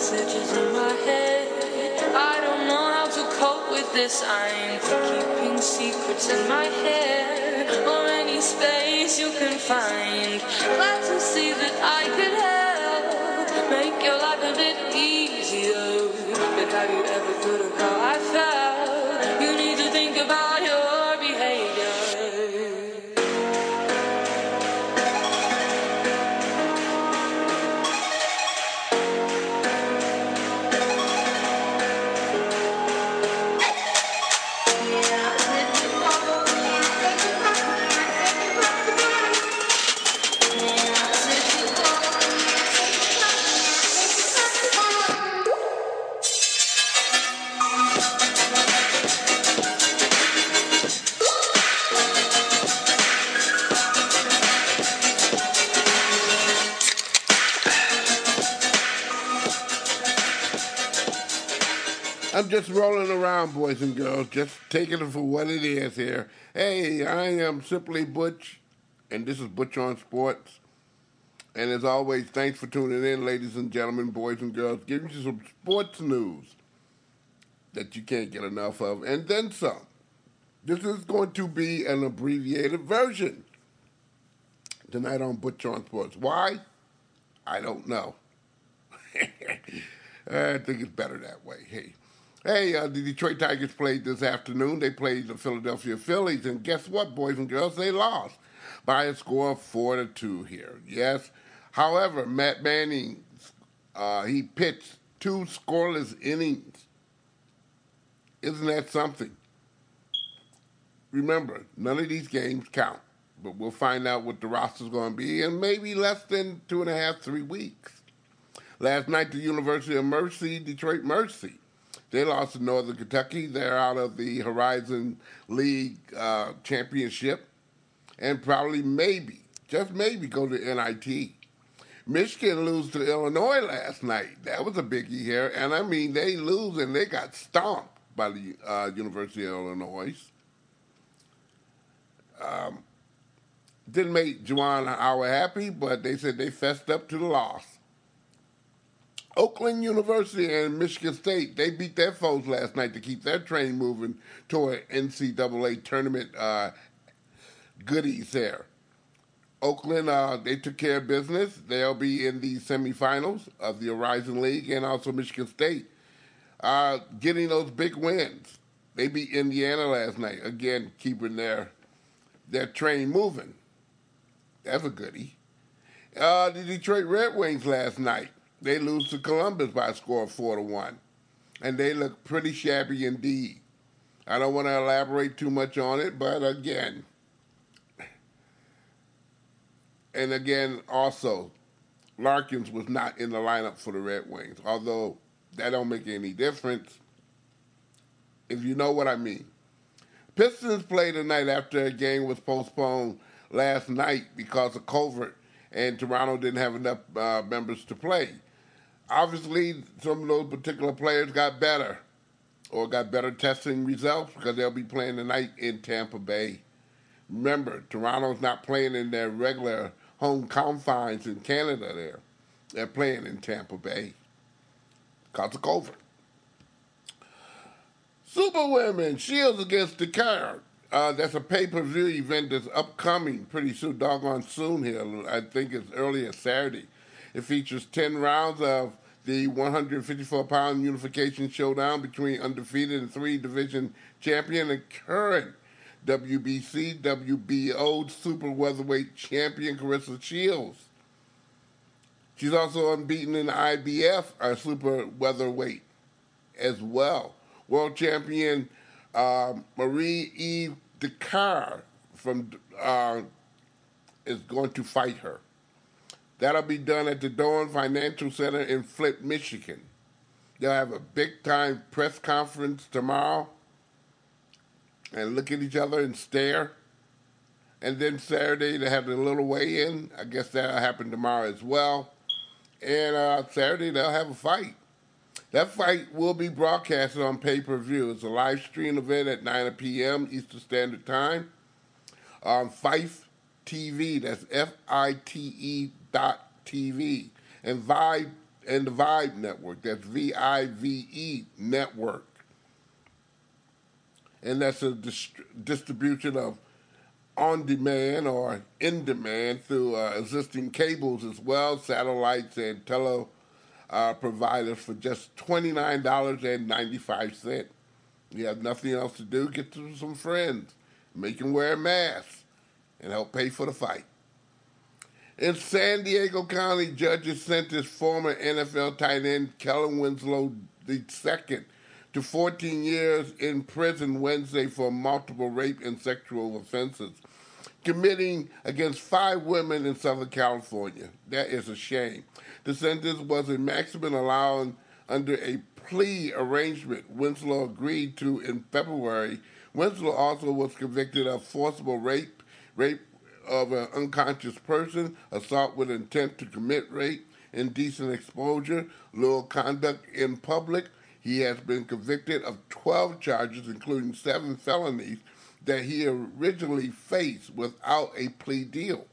messages in my head. I don't know how to cope with this. I'm keeping secrets in my hair, or any space you can find. Glad to see that I could help make your life a bit easier. But have you ever thought of how I felt? You need to think about your behavior. I'm just rolling around, boys and girls, just taking it for what it is here. Hey, I am Simply Butch, and this is Butch on Sports. And as always, thanks for tuning in, ladies and gentlemen, boys and girls, giving you some sports news that you can't get enough of, and then some. This is going to be an abbreviated version tonight on Butch on Sports. Why? I don't know. I think it's better that way. Hey, the Detroit Tigers played this afternoon. They played the Philadelphia Phillies, and guess what, boys and girls? They lost by a score of 4-2 here. Yes. However, Matt Manning, he pitched 2 scoreless innings. Isn't that something? Remember, none of these games count, but we'll find out what the roster's going to be in maybe less than 2.5, 3 weeks. Last night, the University of Mercy, Detroit Mercy, they lost to Northern Kentucky. They're out of the Horizon League championship and probably maybe, just maybe, go to NIT. Michigan lose to Illinois last night. That was a biggie here. And, I mean, they lose and they got stomped by the University of Illinois. Didn't make Juwan Howard happy, but they said they fessed up to the loss. Oakland University and Michigan State, they beat their foes last night to keep their train moving toward NCAA tournament goodies there. Oakland, they took care of business. They'll be in the semifinals of the Horizon League, and also Michigan State getting those big wins. They beat Indiana last night, again, keeping their train moving. That's a goodie. The Detroit Red Wings last night, they lose to Columbus by a score of 4-1. And they look pretty shabby indeed. I don't want to elaborate too much on it, but again, also, Larkins was not in the lineup for the Red Wings, although that don't make any difference, if you know what I mean. Pistons played tonight after a game was postponed last night because of COVID, and Toronto didn't have enough members to play. Obviously, some of those particular players got better or got better testing results because they'll be playing tonight in Tampa Bay. Remember, Toronto's not playing in their regular home confines in Canada there. They're playing in Tampa Bay because of COVID. Superwomen, Shields against Dakar. That's a pay-per-view event that's upcoming pretty soon, doggone soon here. I think it's early as Saturday. It features 10 rounds of the 154-pound unification showdown between undefeated and 3-division champion and current WBC, WBO super welterweight champion Claressa Shields. She's also unbeaten in the IBF, super welterweight as well. World champion Marie-Eve Dakar is going to fight her. That'll be done at the Dorn Financial Center in Flint, Michigan. They'll have a big-time press conference tomorrow and look at each other and stare. And then Saturday, they have the little weigh-in. I guess that'll happen tomorrow as well. And Saturday, they'll have a fight. That fight will be broadcasted on pay-per-view. It's a live stream event at 9 p.m. Eastern Standard Time on Fife TV. That's FITE.TV. And Vibe and the Vibe Network. That's VIVE Network. And that's a distribution of on demand or in demand through existing cables as well, satellites and tele providers for just $29.95. You have nothing else to do, get to some friends, make them wear a mask, and help pay for the fight. In San Diego County, judges sentenced former NFL tight end Kellen Winslow II to 14 years in prison Wednesday for multiple rape and sexual offenses, committing against 5 women in Southern California. That is a shame. The sentence was a maximum allowance under a plea arrangement Winslow agreed to in February. Winslow also was convicted of forcible rape of an unconscious person, assault with intent to commit rape, indecent exposure, lewd conduct in public. He has been convicted of 12 charges, including 7 felonies, that he originally faced without a plea deal.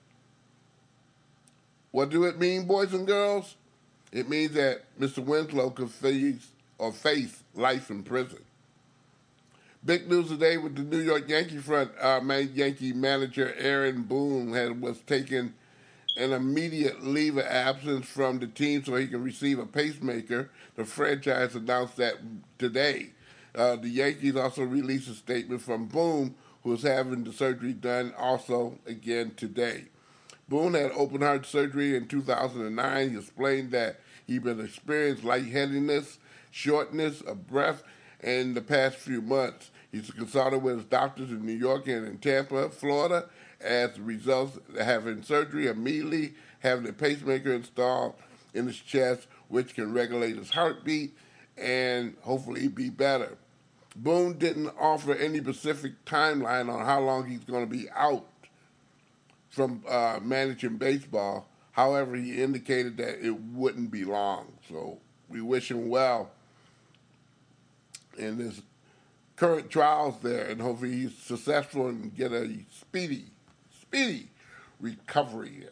What do it mean, boys and girls? It means that Mr. Winslow could face life in prison. Big news today with the New York Yankee front. Yankee manager Aaron Boone was taking an immediate leave of absence from the team so he can receive a pacemaker. The franchise announced that today. The Yankees also released a statement from Boone, who is having the surgery done also again today. Boone had open heart surgery in 2009. He explained that he'd been experiencing lightheadedness, shortness of breath in the past few months. He's consulted with his doctors in New York and in Tampa, Florida, as a result of having surgery, immediately having a pacemaker installed in his chest, which can regulate his heartbeat and hopefully be better. Boone didn't offer any specific timeline on how long he's going to be out from managing baseball. However, he indicated that it wouldn't be long. So we wish him well in his current trials there, and hopefully he's successful and get a speedy recovery here.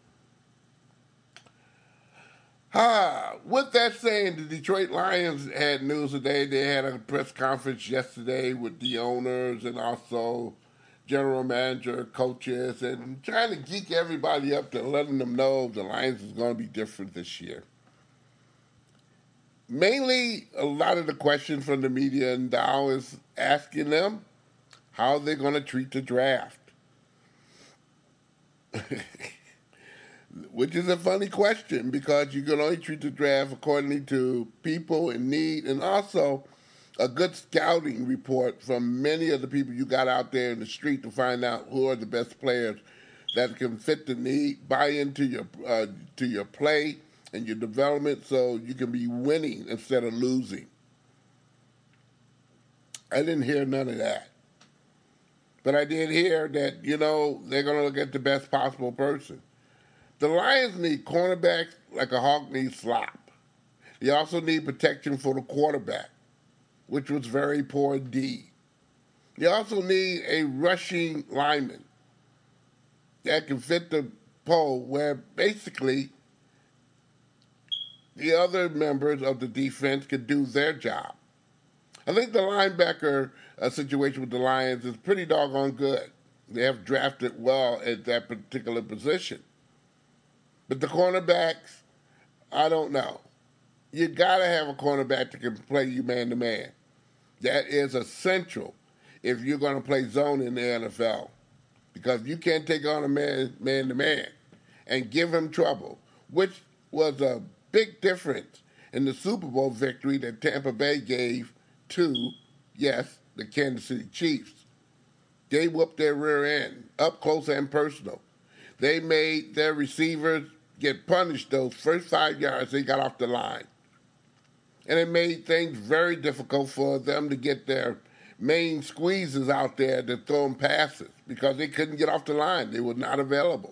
With that saying, the Detroit Lions had news today. They had a press conference yesterday with the owners and also general manager, coaches, and trying to geek everybody up to letting them know the Lions is going to be different this year. Mainly, a lot of the questions from the media and Dow is asking them how they're going to treat the draft. Which is a funny question because you can only treat the draft according to people in need and also a good scouting report from many of the people you got out there in the street to find out who are the best players that can fit the need, buy into your play and your development so you can be winning instead of losing. I didn't hear none of that. But I did hear that, they're going to look at the best possible person. The Lions need cornerbacks like a hawk needs slop. They also need protection for the quarterback, which was very poor indeed. They also need a rushing lineman that can fit the pole where basically the other members of the defense can do their job. I think the linebacker situation with the Lions is pretty doggone good. They have drafted well at that particular position. But the cornerbacks, I don't know. You got to have a cornerback that can play you man-to-man. That is essential if you're going to play zone in the NFL. Because you can't take on a man-to-man and give him trouble, which was a big difference in the Super Bowl victory that Tampa Bay gave to, yes, the Kansas City Chiefs. They whooped their rear end, up close and personal. They made their receivers get punished those first 5 yards they got off the line. And it made things very difficult for them to get their main squeezes out there to throw them passes because they couldn't get off the line. They were not available.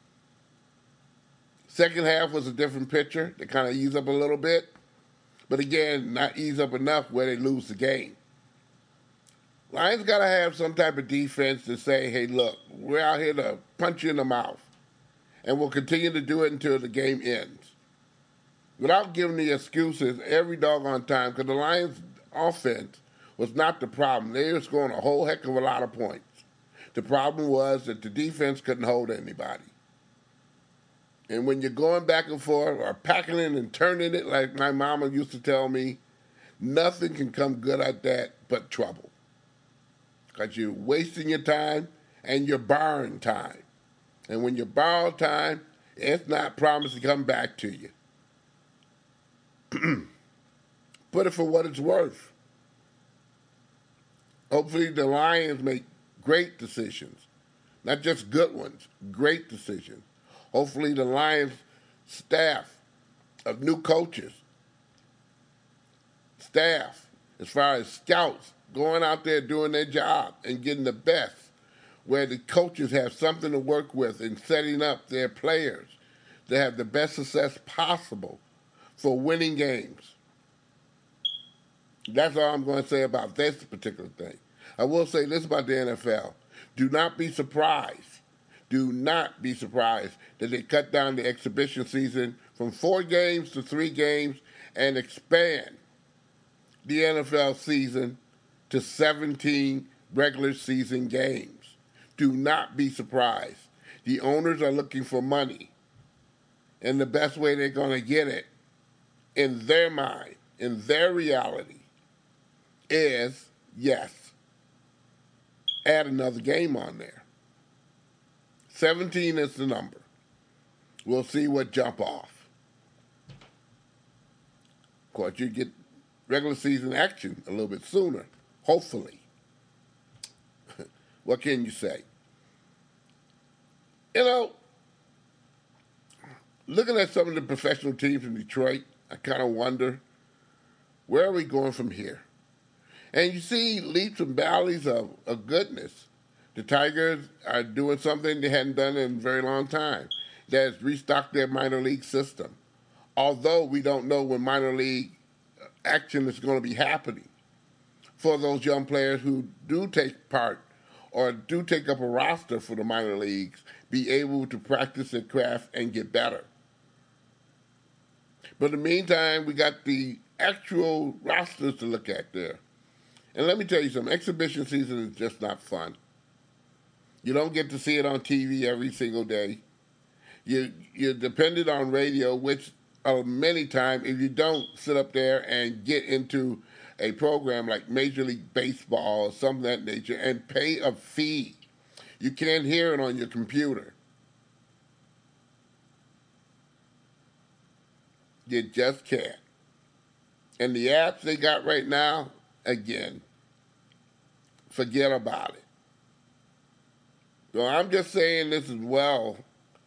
Second half was a different picture. They kind of eased up a little bit. But again, not ease up enough where they lose the game. Lions got to have some type of defense to say, hey, look, we're out here to punch you in the mouth. And we'll continue to do it until the game ends. without giving the excuses every doggone time, because the Lions' offense was not the problem. They were scoring a whole heck of a lot of points. The problem was that the defense couldn't hold anybody. And when you're going back and forth or packing it and turning it, like my mama used to tell me, nothing can come good at that but trouble. Because you're wasting your time and you're borrowing time. And when you borrow time, it's not promised to come back to you. Put it for what it's worth. Hopefully the Lions make great decisions. Not just good ones, great decisions. Hopefully the Lions staff of new coaches, staff as far as scouts, going out there doing their job and getting the best, where the coaches have something to work with in setting up their players to have the best success possible for winning games. That's all I'm going to say about this particular thing. I will say this about the NFL. Do not be surprised. Do not be surprised that they cut down the exhibition season from 4 games to 3 games and expand the NFL season to 17 regular season games. Do not be surprised. The owners are looking for money. And the best way they're going to get it, in their mind, in their reality, is, yes, add another game on there. 17 is the number. We'll see what jump off. Of course, you get regular season action a little bit sooner, hopefully. What can you say? You know, looking at some of the professional teams in Detroit, I kind of wonder, where are we going from here? And you see leaps and valleys of goodness. The Tigers are doing something they hadn't done in a very long time. That's restocked their minor league system. Although we don't know when minor league action is going to be happening for those young players who do take part or do take up a roster for the minor leagues, be able to practice their craft and get better. But in the meantime, we got the actual rosters to look at there. And let me tell you something, exhibition season is just not fun. You don't get to see it on TV every single day. You're dependent on radio, which many times, if you don't sit up there and get into a program like Major League Baseball or something of that nature and pay a fee, you can't hear it on your computer. You just can't. And the apps they got right now, again, forget about it. So I'm just saying this as well.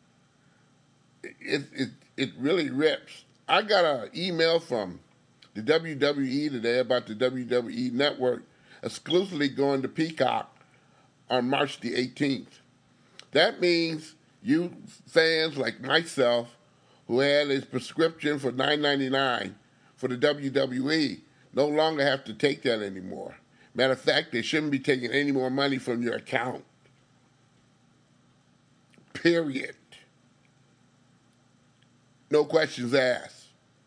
It really rips. I got an email from the WWE today about the WWE Network exclusively going to Peacock on March the 18th. That means you fans like myself who had his prescription for $9.99 for the WWE no longer have to take that anymore. Matter of fact, they shouldn't be taking any more money from your account. Period. No questions asked.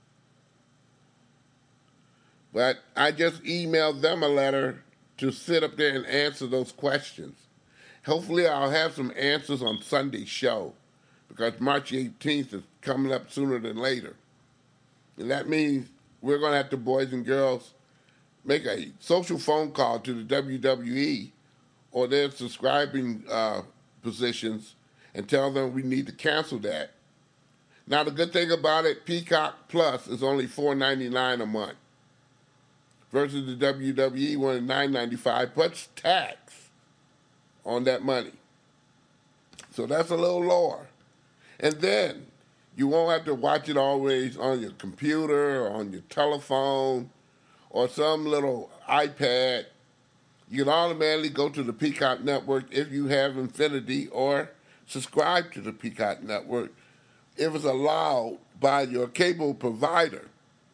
But I just emailed them a letter to sit up there and answer those questions. Hopefully I'll have some answers on Sunday's show, because March 18th is coming up sooner than later. And that means we're going to have to, boys and girls, make a social phone call to the WWE or their subscribing positions and tell them we need to cancel that. Now, the good thing about it, Peacock Plus is only $4.99 a month versus the WWE one at $9.95, plus tax on that money. So that's a little lower. And then you won't have to watch it always on your computer or on your telephone or some little iPad. You can automatically go to the Peacock Network if you have Infinity, or subscribe to the Peacock Network if it's allowed by your cable provider,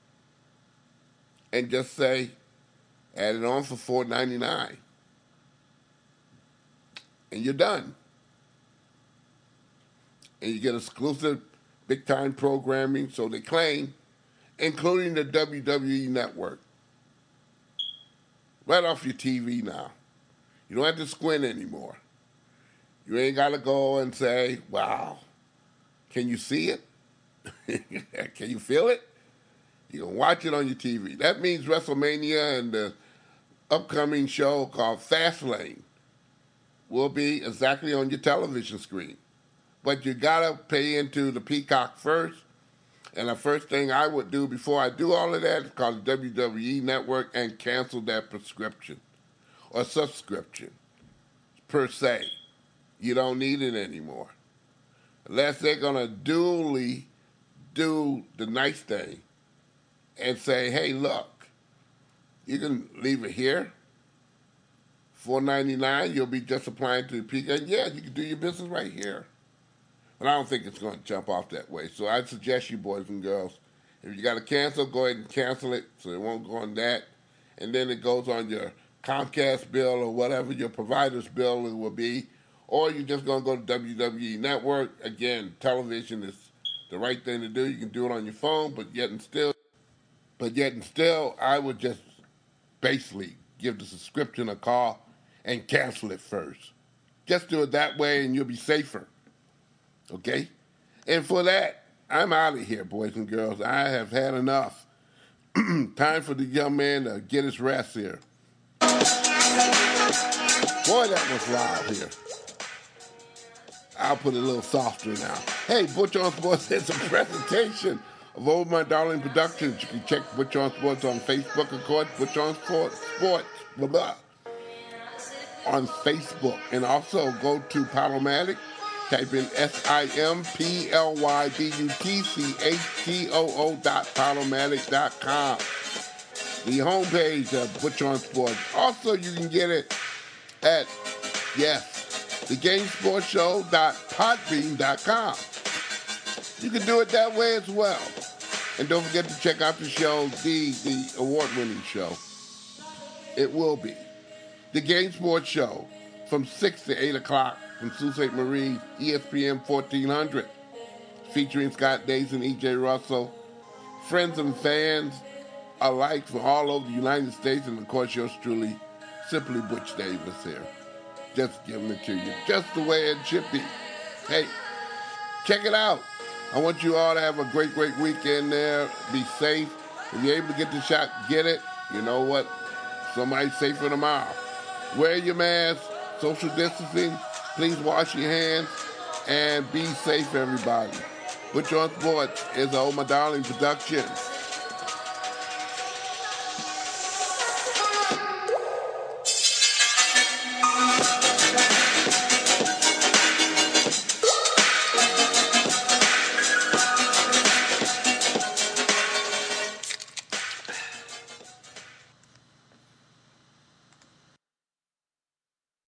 and just say, add it on for $4.99. And you're done. And you get exclusive big-time programming, so they claim, including the WWE Network. Right off your TV now. You don't have to squint anymore. You ain't got to go and say, wow, can you see it? Can you feel it? You can watch it on your TV. That means WrestleMania and the upcoming show called Fastlane will be exactly on your television screen. But you got to pay into the Peacock first. And the first thing I would do before I do all of that is call the WWE Network and cancel that prescription or subscription, per se. You don't need it anymore. Unless they're going to duly do the nice thing and say, hey, look, you can leave it here, $4.99, you'll be just applying to the Peacock. Yeah, you can do your business right here. But I don't think it's going to jump off that way. So I suggest you, boys and girls, if you got to cancel, go ahead and cancel it so it won't go on that. And then it goes on your Comcast bill or whatever your provider's bill it will be. Or you're just going to go to WWE Network. Again, television is the right thing to do. You can do it on your phone, but yet and still, I would just basically give the subscription a call and cancel it first. Just do it that way and you'll be safer. Okay? And for that, I'm out of here, boys and girls. I have had enough. Time for the young man to get his rest here. Boy, that was loud here. I'll put it a little softer now. Hey, Butch on Sports is a presentation of Old My Darling Productions. You can check Butch on Sports on Facebook, of course, Butch on Sports, blah, blah, on Facebook. And also go to Podomatic. Type in SIMPLYBUTCHTOO.Podomatic.com. The homepage of Butch on Sports. Also, you can get it at, thegamesportshow.podbean.com. You can do it that way as well. And don't forget to check out the show, the award-winning show. It will be The Game Sports Show from 6 to 8 o'clock. From Sault Ste. Marie, ESPN 1400, featuring Scott Days and E.J. Russell, friends and fans alike from all over the United States, and of course yours truly, simply Butch Davis here. Just giving it to you, just the way it should be. Hey, check it out. I want you all to have a great, great weekend there. Be safe. If you're able to get the shot, get it. You know what? Somebody's safer tomorrow. Wear your mask, social distancing. Please wash your hands and be safe, everybody. Butch on Sports is a Oh My Darling production.